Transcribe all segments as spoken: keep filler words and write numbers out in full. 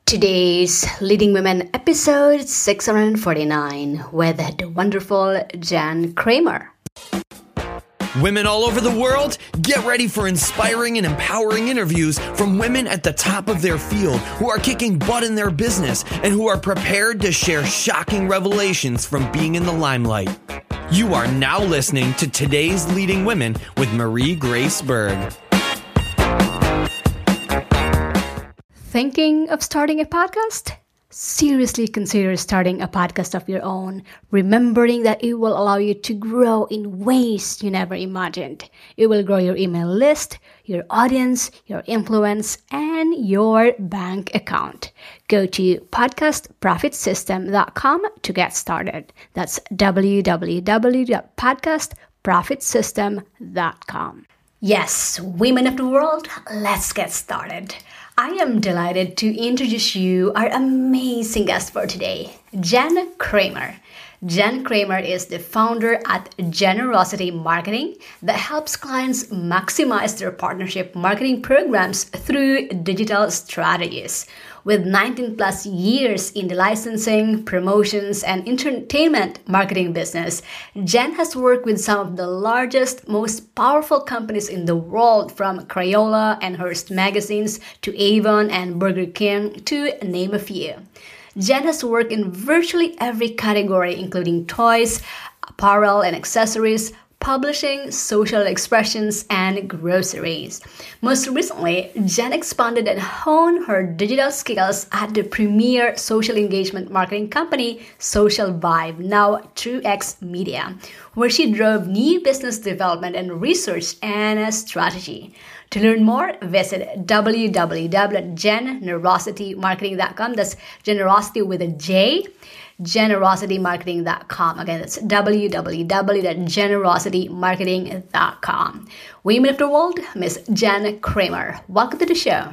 Today's Leading Women episode six hundred forty-nine with the wonderful Jen Kramer. Women all over the world, get ready for inspiring and empowering interviews from women at the top of their field who are kicking butt in their business and who are prepared to share shocking revelations from being in the limelight. You are now listening to Today's Leading Women with Marie Grace Berg. Thinking of starting a podcast? Seriously consider starting a podcast of your own, remembering that it will allow you to grow in ways you never imagined. It will grow your email list, your audience, your influence, and your bank account. Go to podcast profit system dot com to get started. That's w w w dot podcast profit system dot com. Yes, women of the world, let's get started. I am delighted to introduce you our amazing guest for today, Jen Kramer. Jen Kramer is the founder at Generosity Marketing that helps clients maximize their partnership marketing programs through digital strategies. With nineteen plus years in the licensing, promotions, and entertainment marketing business, Jen has worked with some of the largest, most powerful companies in the world, from Crayola and Hearst magazines to Avon and Burger King, to name a few. Jen has worked in virtually every category, including toys, apparel and accessories, publishing, social expressions, and groceries. Most recently, Jen expanded and honed her digital skills at the premier social engagement marketing company, Social Vibe, now True X Media, where she drove new business development and research and strategy. To learn more, visit w w w dot generosity marketing dot com. That's generosity with a J. generosity marketing dot com. Again, that's w w w dot generosity marketing dot com. Women of the world, Miss Jen Kramer. Welcome to the show.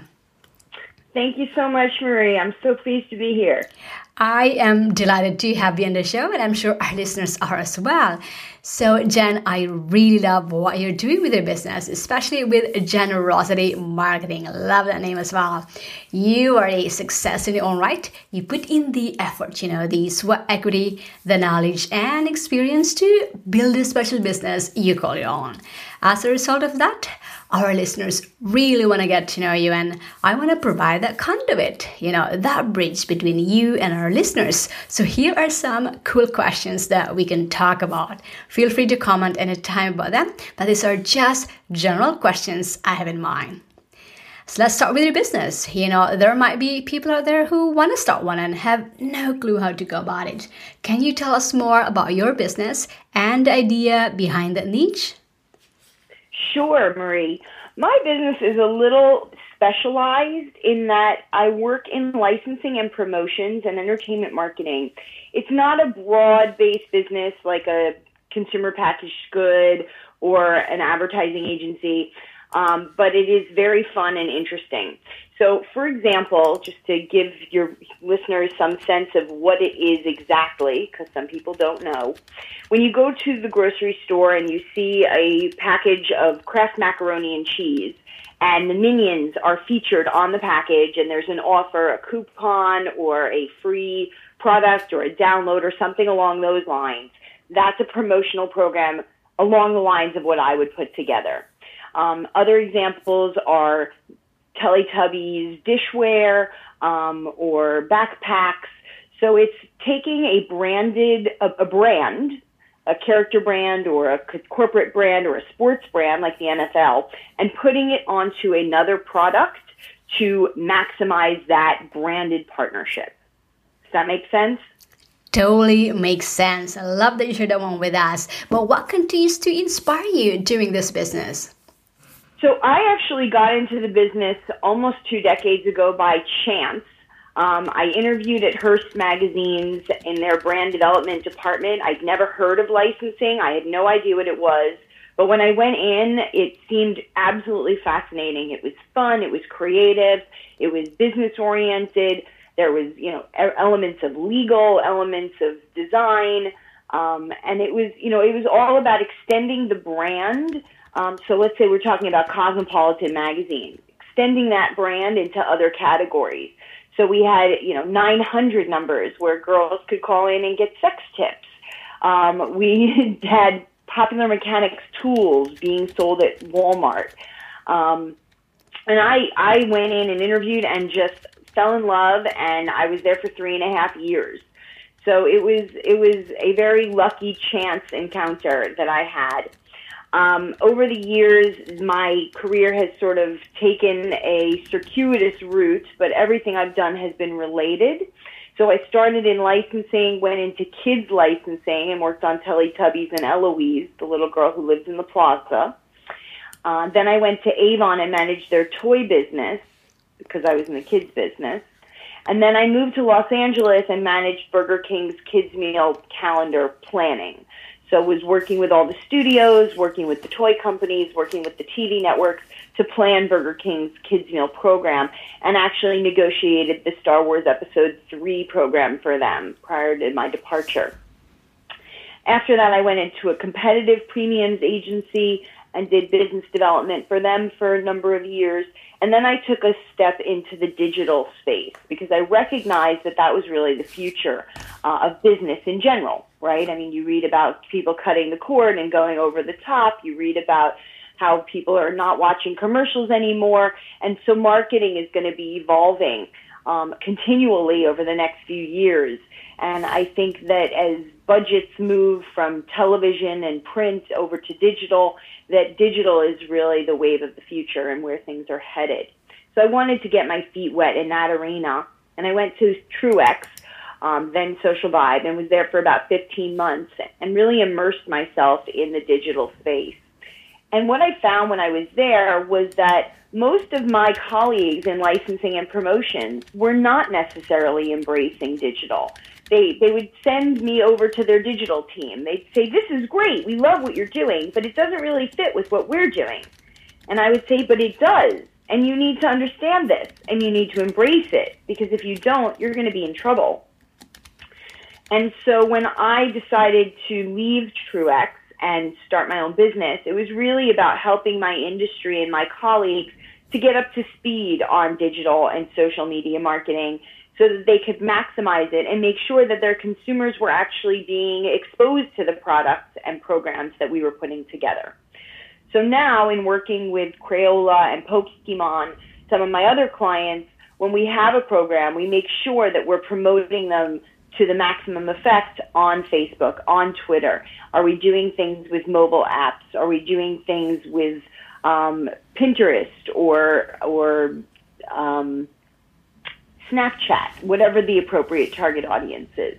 Thank you so much, Marie. I'm so pleased to be here. I am delighted to have you on the show, and I'm sure our listeners are as well. So, Jen, I really love what you're doing with your business, especially with Generosity Marketing. I love that name as well. You are a success in your own right. You put in the effort, you know, the sweat equity, the knowledge, and experience to build a special business you call your own. As a result of that, our listeners really want to get to know you, and I want to provide that conduit, you know, that bridge between you and our listeners. So here are some cool questions that we can talk about. Feel free to comment anytime about them, but these are just general questions I have in mind. So let's start with your business. You know, there might be people out there who want to start one and have no clue how to go about it. Can you tell us more about your business and the idea behind that niche? Sure, Marie. My business is a little specialized in that I work in licensing and promotions and entertainment marketing. It's not a broad-based business like a consumer packaged good or an advertising agency, um, but it is very fun and interesting. So, for example, just to give your listeners some sense of what it is exactly, because some people don't know, when you go to the grocery store and you see a package of Kraft macaroni and cheese, and the Minions are featured on the package, and there's an offer, a coupon, or a free product, or a download, or something along those lines, that's a promotional program along the lines of what I would put together. Um, other examples are Teletubbies dishware um, or backpacks. So it's taking a branded, a, a brand, a character brand or a corporate brand or a sports brand like the N F L, and putting it onto another product to maximize that branded partnership. Does that make sense? Totally makes sense. I love that you shared that one with us. But what continues to inspire you doing this business? So I actually got into the business almost two decades ago by chance. Um, I interviewed at Hearst magazines in their brand development department. I'd never heard of licensing. I had no idea what it was. But when I went in, it seemed absolutely fascinating. It was fun. It was creative. It was business oriented. There was, you know, elements of legal, elements of design. Um, and it was, you know, it was all about extending the brand. Um, so let's say we're talking about Cosmopolitan magazine, extending that brand into other categories. So we had, you know, nine hundred numbers where girls could call in and get sex tips. Um, we had Popular Mechanics tools being sold at Walmart. Um, and I, I went in and interviewed and just fell in love, and I was there for three and a half years. So it was it was a very lucky chance encounter that I had. Um, over the years, my career has sort of taken a circuitous route, but everything I've done has been related. So I started in licensing, went into kids licensing, and worked on Teletubbies and Eloise, the little girl who lives in the plaza. Uh, then I went to Avon and managed their toy business because I was in the kids business. And then I moved to Los Angeles and managed Burger King's kids meal calendar planning. So I was working with all the studios, working with the toy companies, working with the T V networks to plan Burger King's kids meal program, and actually negotiated the Star Wars Episode three program for them prior to my departure. After that, I went into a competitive premiums agency and did business development for them for a number of years. And then I took a step into the digital space because I recognized that that was really the future uh, of business in general, right? I mean, you read about people cutting the cord and going over the top. You read about how people are not watching commercials anymore. And so marketing is going to be evolving um, continually over the next few years. And I think that as budgets move from television and print over to digital, that digital is really the wave of the future and where things are headed. So I wanted to get my feet wet in that arena, and I went to Truex, um, then Social Vibe, and was there for about fifteen months and really immersed myself in the digital space. And what I found when I was there was that most of my colleagues in licensing and promotions were not necessarily embracing digital. They they would send me over to their digital team. They'd say, this is great, we love what you're doing, but it doesn't really fit with what we're doing. And I would say, but it does, and you need to understand this, and you need to embrace it, because if you don't, you're going to be in trouble. And so when I decided to leave Truex and start my own business, it was really about helping my industry and my colleagues to get up to speed on digital and social media marketing so that they could maximize it and make sure that their consumers were actually being exposed to the products and programs that we were putting together. So now, in working with Crayola and Pokemon, some of my other clients, when we have a program, we make sure that we're promoting them to the maximum effect on Facebook, on Twitter. Are we doing things with mobile apps? Are we doing things with um, Pinterest or or um, Snapchat, whatever the appropriate target audience is?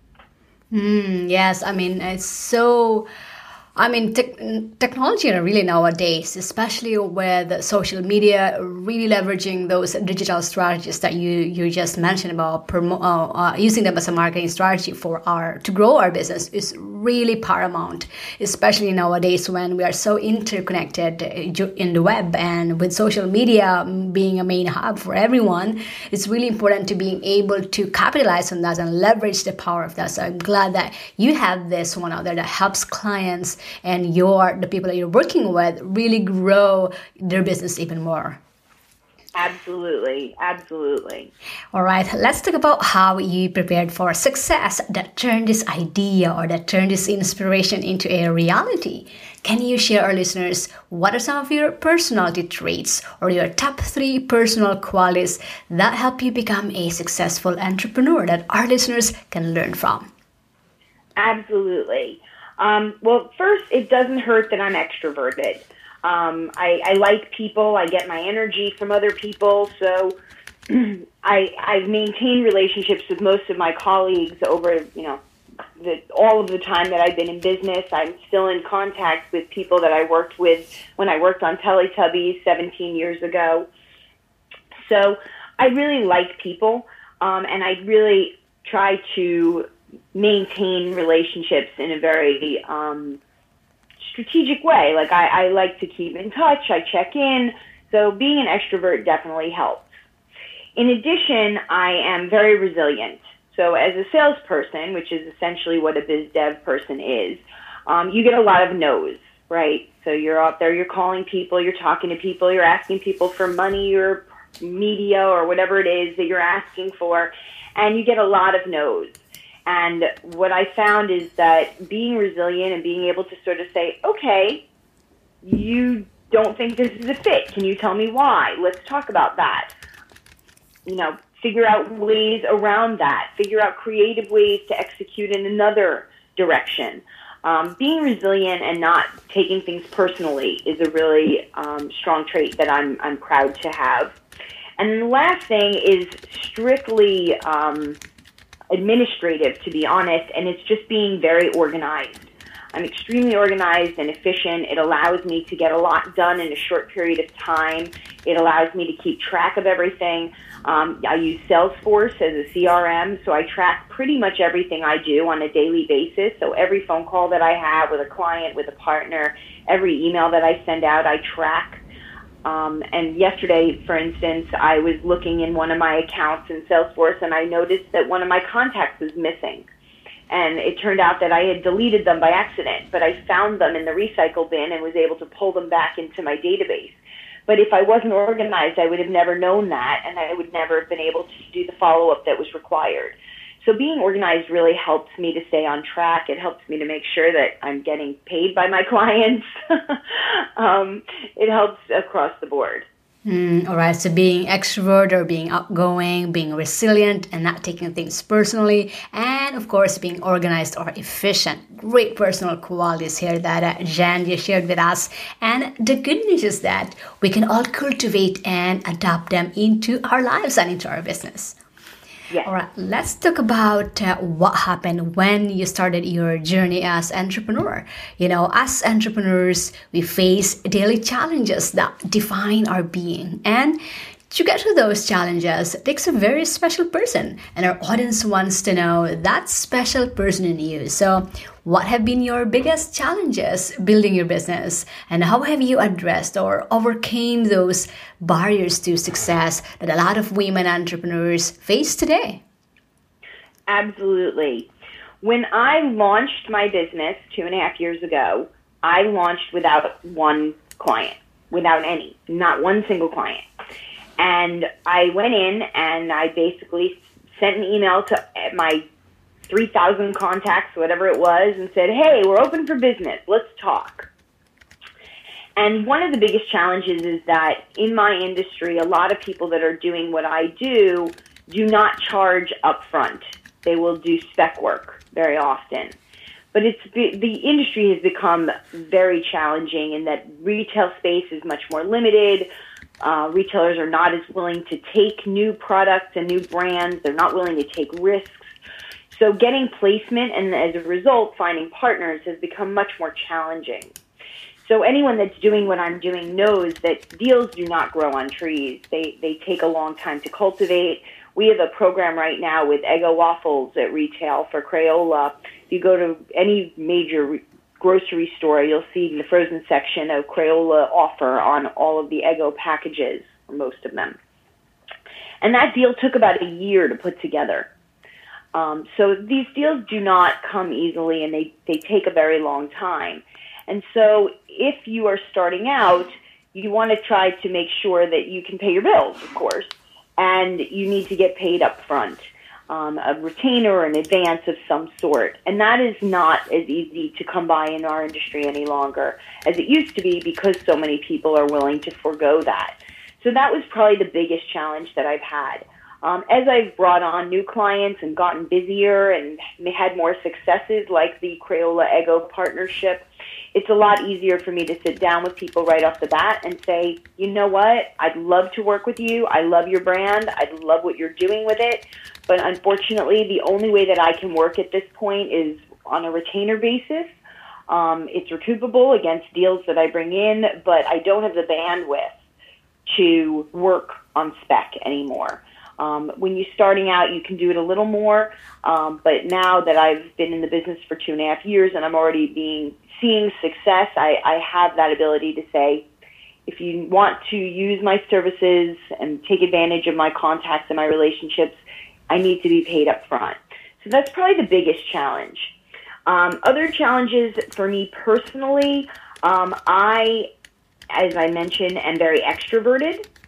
Mm, yes, I mean, it's so... I mean, te- technology really nowadays, especially with social media, really leveraging those digital strategies that you, you just mentioned about promo- uh, uh, using them as a marketing strategy for our to grow our business is really paramount, especially nowadays when we are so interconnected in the web and with social media being a main hub for everyone. It's really important to being able to capitalize on that and leverage the power of that. So I'm glad that you have this one out there that helps clients and your the people that you're working with really grow their business even more. Absolutely, absolutely. All right, let's talk about how you prepared for success that turned this idea or that turned this inspiration into a reality. Can you share our listeners what are some of your personality traits or your top three personal qualities that help you become a successful entrepreneur that our listeners can learn from? Absolutely. Um, well, first, it doesn't hurt that I'm extroverted. Um, I, I like people. I get my energy from other people. So I, I've maintained relationships with most of my colleagues over, you know, the, all of the time that I've been in business. I'm still in contact with people that I worked with when I worked on Teletubbies seventeen years ago. So I really like people, um, and I really try to maintain relationships in a very um, strategic way. Like I, I like to keep in touch. I check in. So being an extrovert definitely helps. In addition, I am very resilient. So as a salesperson, which is essentially what a biz dev person is, um, you get a lot of no's, right? So you're out there, you're calling people, you're talking to people, you're asking people for money, you're media or whatever it is that you're asking for, and you get a lot of no's. And what I found is that being resilient and being able to sort of say, okay, you don't think this is a fit. Can you tell me why? Let's talk about that. You know, figure out ways around that. Figure out creative ways to execute in another direction. Um, being resilient and not taking things personally is a really um, strong trait that I'm I'm proud to have. And then the last thing is strictly um, administrative, to be honest, and it's just being very organized. I'm extremely organized and efficient. It allows me to get a lot done in a short period of time. It allows me to keep track of everything. Um, I use Salesforce as a C R M, so I track pretty much everything I do on a daily basis. So every phone call that I have with a client, with a partner, every email that I send out, I track. Um, and yesterday, for instance, I was looking in one of my accounts in Salesforce, and I noticed that one of my contacts was missing. And it turned out that I had deleted them by accident, but I found them in the recycle bin and was able to pull them back into my database. But if I wasn't organized, I would have never known that, and I would never have been able to do the follow-up that was required. So being organized really helps me to stay on track. It helps me to make sure that I'm getting paid by my clients. um, it helps across the board. Mm, all right, so being extrovert or being outgoing, being resilient and not taking things personally, and of course being organized or efficient. Great personal qualities here that uh, Jen you shared with us. And the good news is that we can all cultivate and adopt them into our lives and into our business. Yes. All right, let's talk about uh, what happened when you started your journey as entrepreneur. You know, as entrepreneurs, we face daily challenges that define our being. And to get to those challenges takes a very special person. And our audience wants to know that special person in you. So what have been your biggest challenges building your business? And how have you addressed or overcame those barriers to success that a lot of women entrepreneurs face today? Absolutely. When I launched my business two and a half years ago, I launched without one client, without any, not one single client. And I went in and I basically sent an email to my three thousand contacts, whatever it was, and said, hey, we're open for business. Let's talk. And one of the biggest challenges is that in my industry, a lot of people that are doing what I do do not charge upfront. They will do spec work very often. But it's the industry has become very challenging in that retail space is much more limited. Uh, retailers are not as willing to take new products and new brands. They're not willing to take risks. So getting placement and as a result finding partners has become much more challenging. So anyone that's doing what I'm doing knows that deals do not grow on trees. They they take a long time to cultivate. We have a program right now with Eggo waffles at retail for Crayola. If you go to any major re- grocery store, you'll see in the frozen section a Crayola offer on all of the Eggo packages, or most of them. And that deal took about a year to put together. Um, so these deals do not come easily, and they, they take a very long time. And so if you are starting out, you want to try to make sure that you can pay your bills, of course, and you need to get paid up front. Um, a retainer or an advance of some sort. And that is not as easy to come by in our industry any longer as it used to be because so many people are willing to forego that. So that was probably the biggest challenge that I've had. Um, as I've brought on new clients and gotten busier and had more successes like the Crayola Eggo partnership, it's a lot easier for me to sit down with people right off the bat and say, you know what, I'd love to work with you. I love your brand. I love what you're doing with it. But unfortunately, the only way that I can work at this point is on a retainer basis. Um, it's recoupable against deals that I bring in, but I don't have the bandwidth to work on spec anymore. Um, when you're starting out, you can do it a little more, um, but now that I've been in the business for two and a half years and I'm already being seeing success, I, I have that ability to say, if you want to use my services and take advantage of my contacts and my relationships, I need to be paid up front. So that's probably the biggest challenge. Um, other challenges for me personally, um, I, as I mentioned, am very extroverted.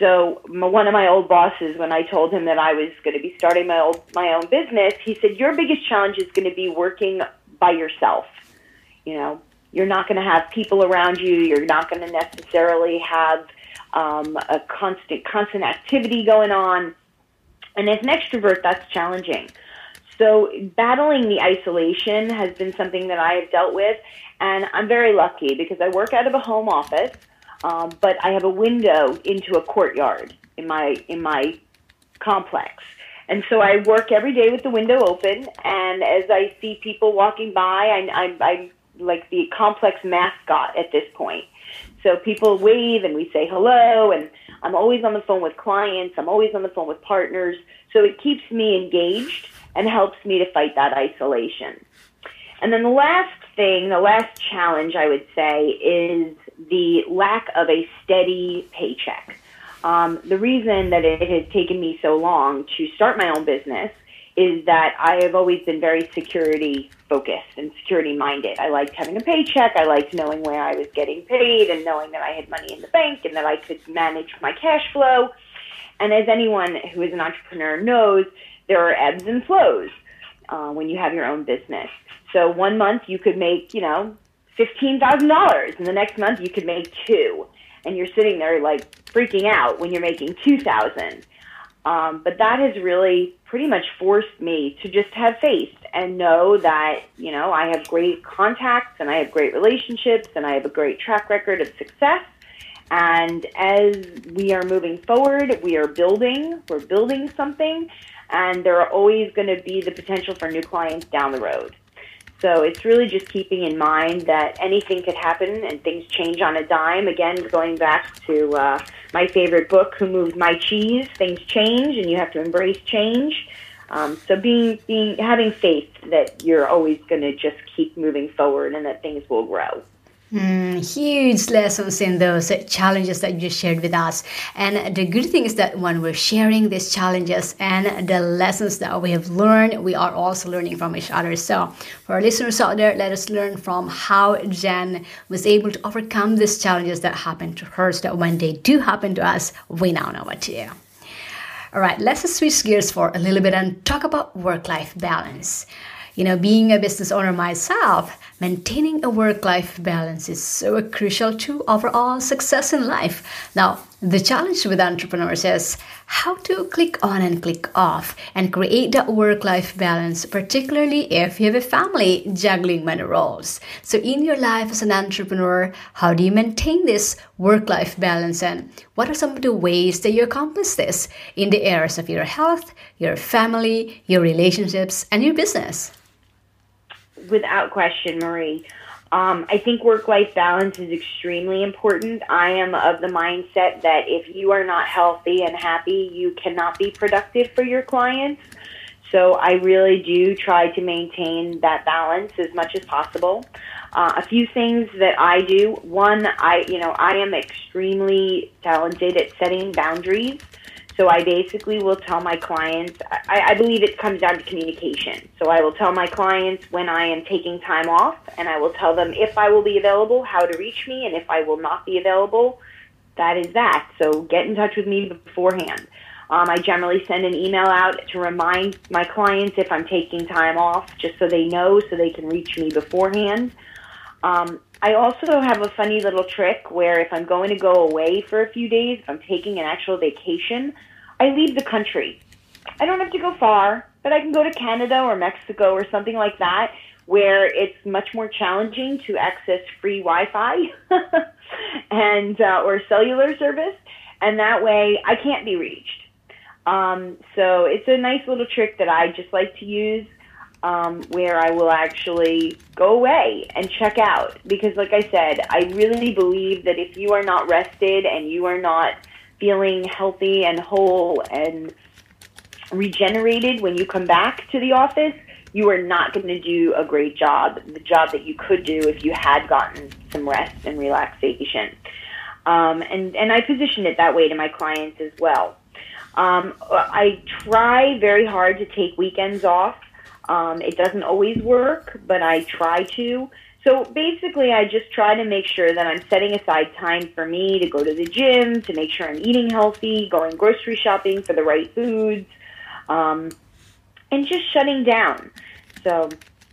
so my, one of my old bosses, when I told him that I was going to be starting my old, my own business, he said, your biggest challenge is going to be working by yourself. You know, you're not going to have people around you. You're not going to necessarily have um, a constant, constant activity going on. And as an extrovert, that's challenging. So battling the isolation has been something that I have dealt with. And I'm very lucky because I work out of a home office, um, but I have a window into a courtyard in my in my complex. And so I work every day with the window open. And as I see people walking by, I, I, I'm like the complex mascot at this point. So people wave and we say hello, and I'm always on the phone with clients. I'm always on the phone with partners. So it keeps me engaged and helps me to fight that isolation. And then the last thing, the last challenge I would say is the lack of a steady paycheck. Um, the reason that it has taken me so long to start my own business is that I have always been very security focused and security minded. I liked having a paycheck. I liked knowing where I was getting paid and knowing that I had money in the bank and that I could manage my cash flow. And as anyone who is an entrepreneur knows, there are ebbs and flows uh, when you have your own business. So one month you could make, you know, fifteen thousand dollars, and the next month you could make two. And you're sitting there like freaking out when you're making two thousand dollars. Um, but that has really pretty much forced me to just have faith and know that, you know, I have great contacts and I have great relationships and I have a great track record of success. And as we are moving forward, we are building, we're building something, and there are always going to be the potential for new clients down the road. So it's really just keeping in mind that anything could happen and things change on a dime. Again, going back to uh, my favorite book, Who Moved My Cheese? Things change and you have to embrace change. Um, so being, being, having faith that you're always going to just keep moving forward and that things will grow. Mm, huge lessons in those challenges that you just shared with us. And the good thing is that when we're sharing these challenges and the lessons that we have learned, we are also learning from each other. So for our listeners out there, let us learn from how Jen was able to overcome these challenges that happened to her, so that when they do happen to us, we now know what to do. All right, let's just switch gears for a little bit and talk about work-life balance. You know, being a business owner myself, maintaining a work-life balance is so crucial to overall success in life. Now, the challenge with entrepreneurs is how to click on and click off and create that work-life balance, particularly if you have a family juggling many roles. So in your life as an entrepreneur, how do you maintain this work-life balance, and what are some of the ways that you accomplish this in the areas of your health, your family, your relationships, and your business? Without question, Marie. Um, I think work-life balance is extremely important. I am of the mindset that if you are not healthy and happy, you cannot be productive for your clients. So I really do try to maintain that balance as much as possible. Uh, a few things that I do. One, I, you know, I am extremely talented at setting boundaries. So I basically will tell my clients, I, I believe it comes down to communication. So I will tell my clients when I am taking time off, and I will tell them if I will be available, how to reach me, and if I will not be available, that is that. So get in touch with me beforehand. Um, I generally send an email out to remind my clients if I'm taking time off, just so they know, so they can reach me beforehand. Um, I also have a funny little trick where if I'm going to go away for a few days, if I'm taking an actual vacation, I leave the country. I don't have to go far, but I can go to Canada or Mexico or something like that, where it's much more challenging to access free Wi-Fi and uh, or cellular service, and that way I can't be reached. Um, so it's a nice little trick that I just like to use. Um, where I will actually go away and check out. Because like I said, I really believe that if you are not rested and you are not feeling healthy and whole and regenerated when you come back to the office, you are not going to do a great job, the job that you could do if you had gotten some rest and relaxation. Um, and, and I position it that way to my clients as well. Um, I try very hard to take weekends off. Um, it doesn't always work, but I try to. So basically, I just try to make sure that I'm setting aside time for me to go to the gym, to make sure I'm eating healthy, going grocery shopping for the right foods, um, and just shutting down. So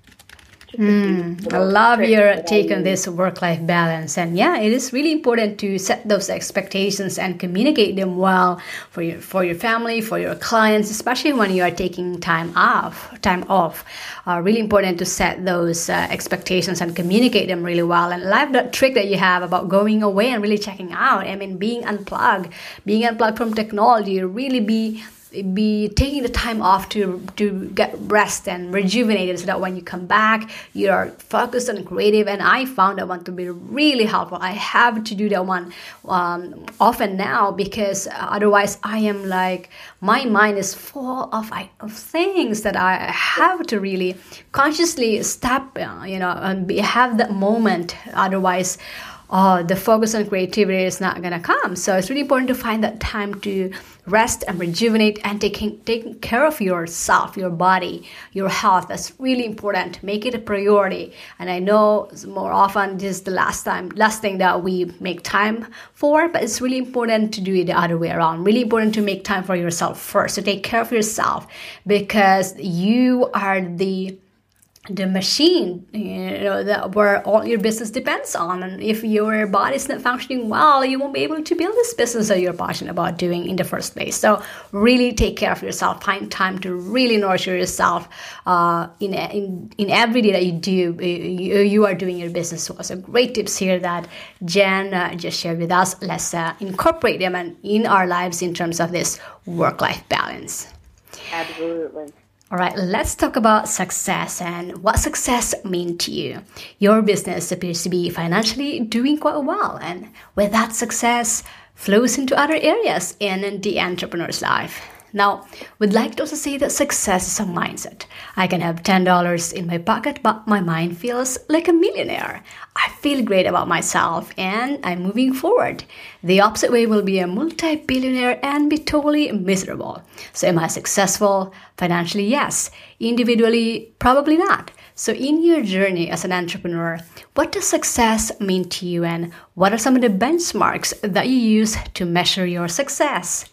Mm, I love your take on this work-life balance, and yeah, it is really important to set those expectations and communicate them well for your for your family, for your clients, especially when you are taking time off. Time off, uh, really important to set those uh, expectations and communicate them really well. And I love that trick that you have about going away and really checking out. I mean, being unplugged, being unplugged from technology, really be. be taking the time off to to get rest and rejuvenated so that when you come back you are focused and creative. And I found that one to be really helpful. I have to do that one um, often now, because otherwise I am like, my mind is full of, of things that I have to really consciously stop, uh, you know, and be, have that moment. Otherwise Oh, the focus on creativity is not going to come. So it's really important to find that time to rest and rejuvenate and taking taking care of yourself, your body, your health. That's really important. Make it a priority. And I know more often this is the last time, last thing that we make time for, but it's really important to do it the other way around. Really important to make time for yourself first, to take care of yourself, because you are the the machine, you know, that where all your business depends on. And if your body is not functioning well, you won't be able to build this business that you're passionate about doing in the first place. So really take care of yourself. Find time to really nurture yourself uh, in, in in every day that you do, you, you are doing your business. So some great tips here that Jen uh, just shared with us. Let's uh, incorporate them and in our lives in terms of this work-life balance. Absolutely. All right, let's talk about success and what success means to you. Your business appears to be financially doing quite well, and with that, success flows into other areas in the entrepreneur's life. Now, we'd like to also say that success is a mindset. I can have ten dollars in my pocket, but my mind feels like a millionaire. I feel great about myself and I'm moving forward. The opposite way will be a multi-billionaire and be totally miserable. So am I successful? Financially, yes. Individually, probably not. So in your journey as an entrepreneur, what does success mean to you, and what are some of the benchmarks that you use to measure your success?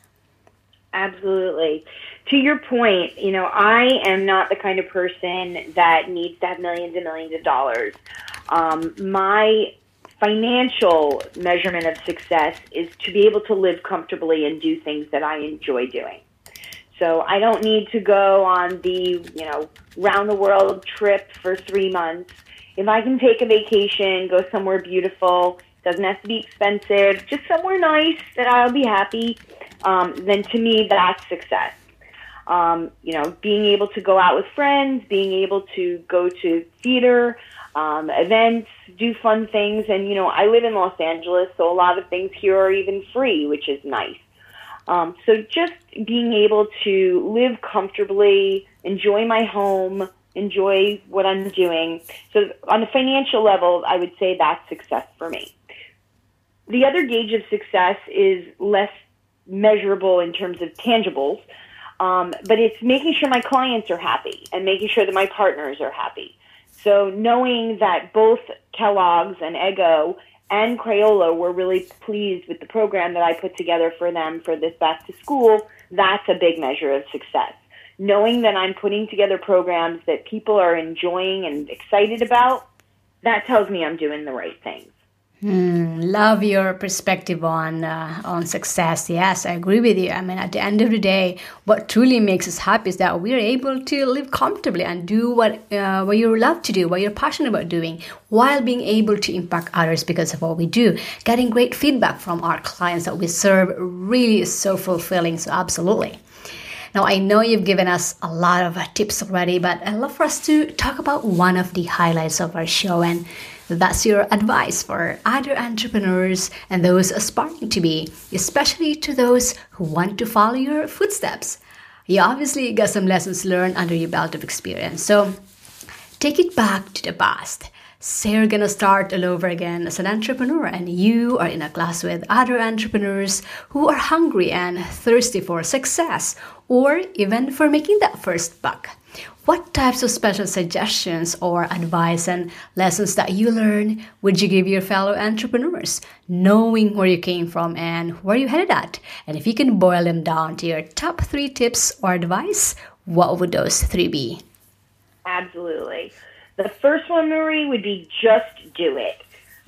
Absolutely. To your point, you know, I am not the kind of person that needs to have millions and millions of dollars. Um, my financial measurement of success is to be able to live comfortably and do things that I enjoy doing. So I don't need to go on the, you know, round the world trip for three months. If I can take a vacation, go somewhere beautiful, doesn't have to be expensive, just somewhere nice that I'll be happy, um, then to me that's success. Um, you know, being able to go out with friends, being able to go to theater, um, events, do fun things. And, you know, I live in Los Angeles, so a lot of things here are even free, which is nice. Um, so just being able to live comfortably, enjoy my home, enjoy what I'm doing. So on a financial level, I would say that's success for me. The other gauge of success is less measurable in terms of tangibles, um, but it's making sure my clients are happy and making sure that my partners are happy. So knowing that both Kellogg's and Eggo and Crayola were really pleased with the program that I put together for them for this back to school, that's a big measure of success. Knowing that I'm putting together programs that people are enjoying and excited about, that tells me I'm doing the right things. Hmm, love your perspective on uh, on success. Yes, I agree with you. I mean, at the end of the day, what truly makes us happy is that we are able to live comfortably and do what uh, what you love to do, what you're passionate about doing, while being able to impact others because of what we do. Getting great feedback from our clients that we serve really is so fulfilling. So absolutely. Now, I know you've given us a lot of uh, tips already, but I'd love for us to talk about one of the highlights of our show, and that's your advice for other entrepreneurs and those aspiring to be, especially to those who want to follow your footsteps. You obviously got some lessons learned under your belt of experience. So take it back to the past. Say you're gonna start all over again as an entrepreneur and you are in a class with other entrepreneurs who are hungry and thirsty for success or even for making that first buck. What types of special suggestions or advice and lessons that you learn would you give your fellow entrepreneurs, knowing where you came from and where you headed at? And if you can boil them down to your top three tips or advice, what would those three be? Absolutely. The first one, Marie, would be just do it.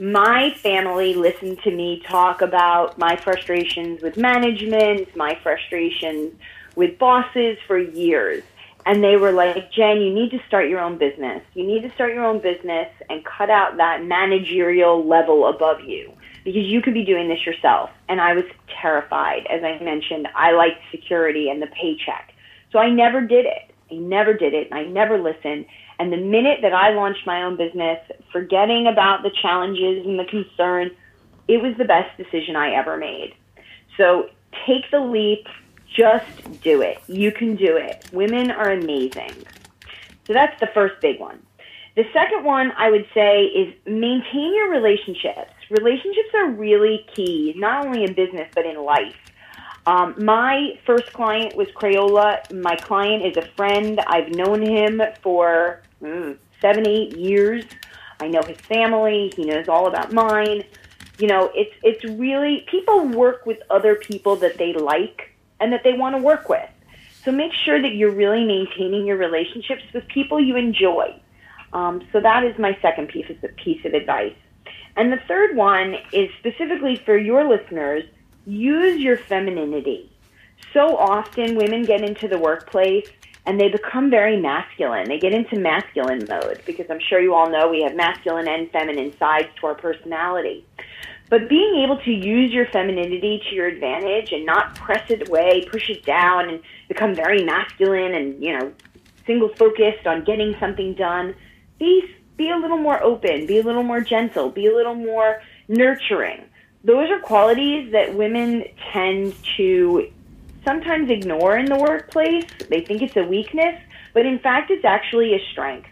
My family listened to me talk about my frustrations with management, my frustrations with bosses for years. And they were like, Jen, you need to start your own business. You need to start your own business and cut out that managerial level above you because you could be doing this yourself. And I was terrified. As I mentioned, I liked security and the paycheck. So I never did it. I never did it. And I never listened. And the minute that I launched my own business, forgetting about the challenges and the concerns, it was the best decision I ever made. So take the leap. Just do it. You can do it. Women are amazing. So that's the first big one. The second one I would say is maintain your relationships. Relationships are really key, not only in business, but in life. Um, my first client was Crayola. My client is a friend. I've known him for mm, seven, eight years. I know his family. He knows all about mine. You know, it's it's really, people work with other people that they like and that they want to work with. So make sure that you're really maintaining your relationships with people you enjoy. Um, so that is my second piece of, piece of advice. And the third one is specifically for your listeners, use your femininity. So often women get into the workplace and they become very masculine. They get into masculine mode because I'm sure you all know we have masculine and feminine sides to our personality. But being able to use your femininity to your advantage and not press it away, push it down, and become very masculine and, you know, single-focused on getting something done, be, be a little more open, be a little more gentle, be a little more nurturing. Those are qualities that women tend to sometimes ignore in the workplace. They think it's a weakness, but in fact, it's actually a strength.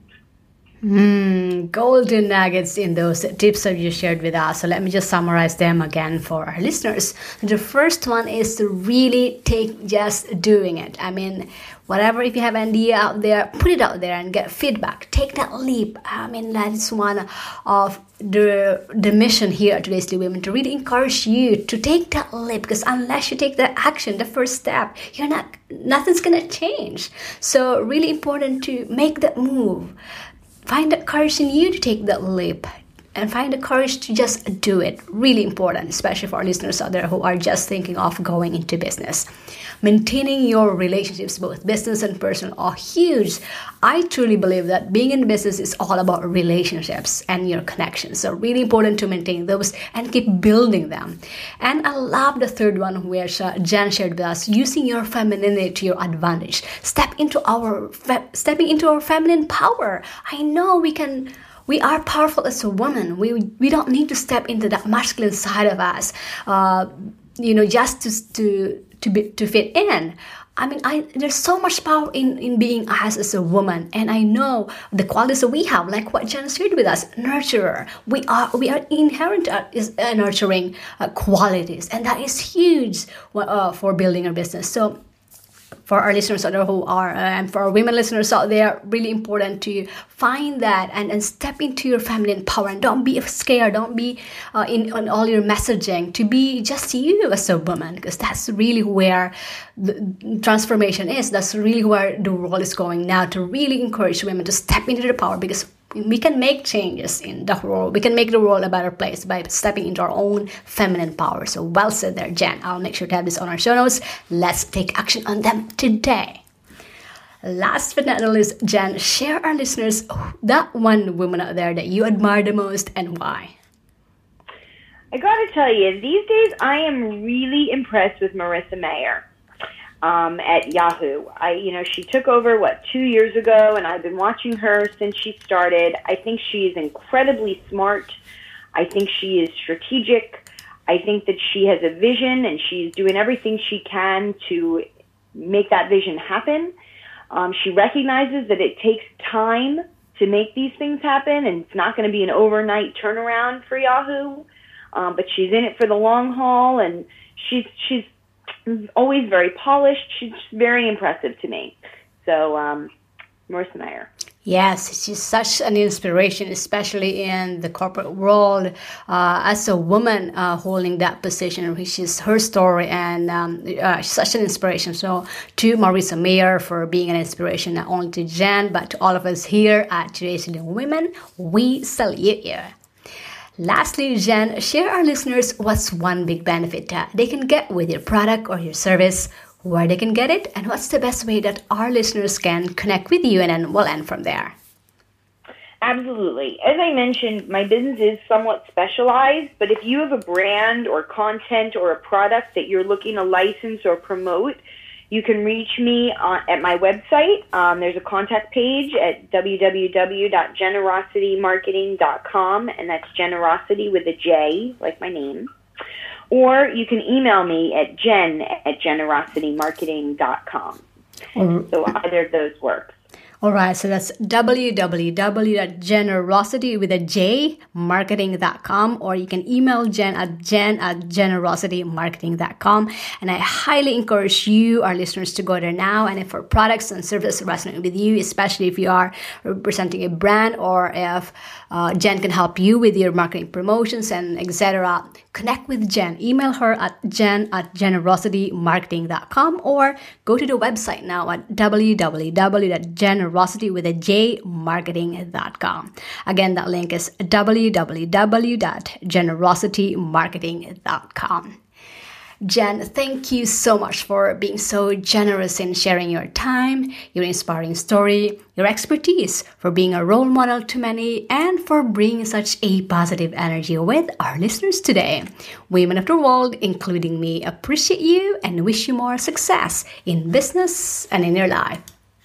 Mm, golden nuggets in those tips that you shared with us. So let me just summarize them again for our listeners. The first one is to really take just doing it. I mean, whatever, if you have an idea out there, put it out there and get feedback. Take that leap. I mean, that is one of the the mission here at Today's Lead Women, to really encourage you to take that leap, because unless you take that action, the first step, you're not, nothing's going to change. So really important to make that move. Find the courage in you to take that leap and find the courage to just do it. Really important, especially for our listeners out there who are just thinking of going into business. Maintaining your relationships, both business and personal, are huge. I truly believe that being in business is all about relationships and your connections. So really important to maintain those and keep building them. And I love the third one, which uh, Jen shared with us, using your femininity to your advantage. Step into our fe- stepping into our feminine power. I know we can. We are powerful as a woman. We we don't need to step into that masculine side of us, uh, you know, just to to to be, to fit in. I mean, I there's so much power in, in being us as a woman, and I know the qualities that we have, like what Jen shared with us, nurturer. We are we are inherent uh, is uh, nurturing uh, qualities, and that is huge uh, for building a business. So, for our listeners out there who are, uh, and for our women listeners out there, really important to find that and, and step into your feminine power, and don't be scared, don't be uh, in on all your messaging, to be just you as a woman, because that's really where the transformation is. That's really where the world is going now, to really encourage women to step into their power, because we can make changes in the world. We can make the world a better place by stepping into our own feminine power. So well said there, Jen. I'll make sure to have this on our show notes. Let's take action on them today. Last but not least, Jen, share our listeners that one woman out there that you admire the most and why. I got to tell you, these days I am really impressed with Marissa Mayer. Um, at Yahoo. I, you know, she took over, what, two years ago, and I've been watching her since she started. I think she is incredibly smart. I think she is strategic. I think that she has a vision, and she's doing everything she can to make that vision happen. Um, she recognizes that it takes time to make these things happen, and it's not going to be an overnight turnaround for Yahoo. Um, but she's in it for the long haul, and she's she's always very polished. She's very impressive to me. So, um, Marissa Mayer. Yes, she's such an inspiration, especially in the corporate world. Uh, as a woman uh, holding that position, which is her story, and um, uh, such an inspiration. So to Marissa Mayer for being an inspiration, not only to Jen, but to all of us here at Today's Leading Women, we salute you. Lastly, Jen, share our listeners what's one big benefit uh, they can get with your product or your service, where they can get it, and what's the best way that our listeners can connect with you, and then we'll end from there. Absolutely. As I mentioned, my business is somewhat specialized, but if you have a brand or content or a product that you're looking to license or promote, you can reach me on, at my website. Um, there's a contact page at w w w dot generosity marketing dot com, and that's generosity with a J, like my name. Or you can email me at jen at generosity marketing dot com. Mm-hmm. So either of those works. All right, so that's w w w dot generosity with a J marketing dot com, or you can email Jen at jen at generosity marketing dot com. And I highly encourage you, our listeners, to go there now. And if our products and services resonate with you, especially if you are representing a brand, or if uh, Jen can help you with your marketing promotions and et cetera, connect with Jen. Email her at jen at generosity marketing dot com, or go to the website now at w w w dot generosity with a J marketing dot com. Again, that link is w w w dot generosity marketing dot com. Jen, thank you so much for being so generous in sharing your time, your inspiring story, your expertise, for being a role model to many, and for bringing such a positive energy with our listeners today. Women of the world, including me, appreciate you and wish you more success in business and in your life.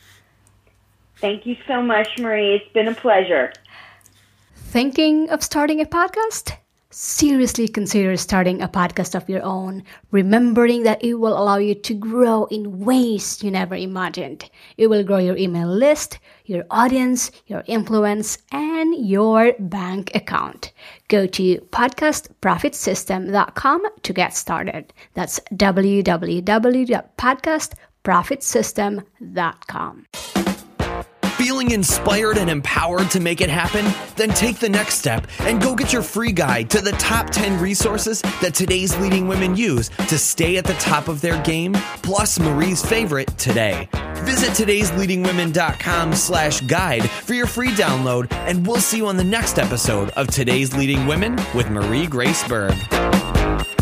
Thank you so much, Marie. It's been a pleasure. Thinking of starting a podcast? Seriously consider starting a podcast of your own, remembering that it will allow you to grow in ways you never imagined. It will grow your email list, your audience, your influence, and your bank account. Go to podcast profit system dot com to get started. That's w w w dot podcast profit system dot com. Feeling inspired and empowered to make it happen? Then take the next step and go get your free guide to the top ten resources that today's leading women use to stay at the top of their game, plus Marie's favorite today. Visit today's leading women dot com slash guide for your free download, and we'll see you on the next episode of Today's Leading Women with Marie Grace Berg.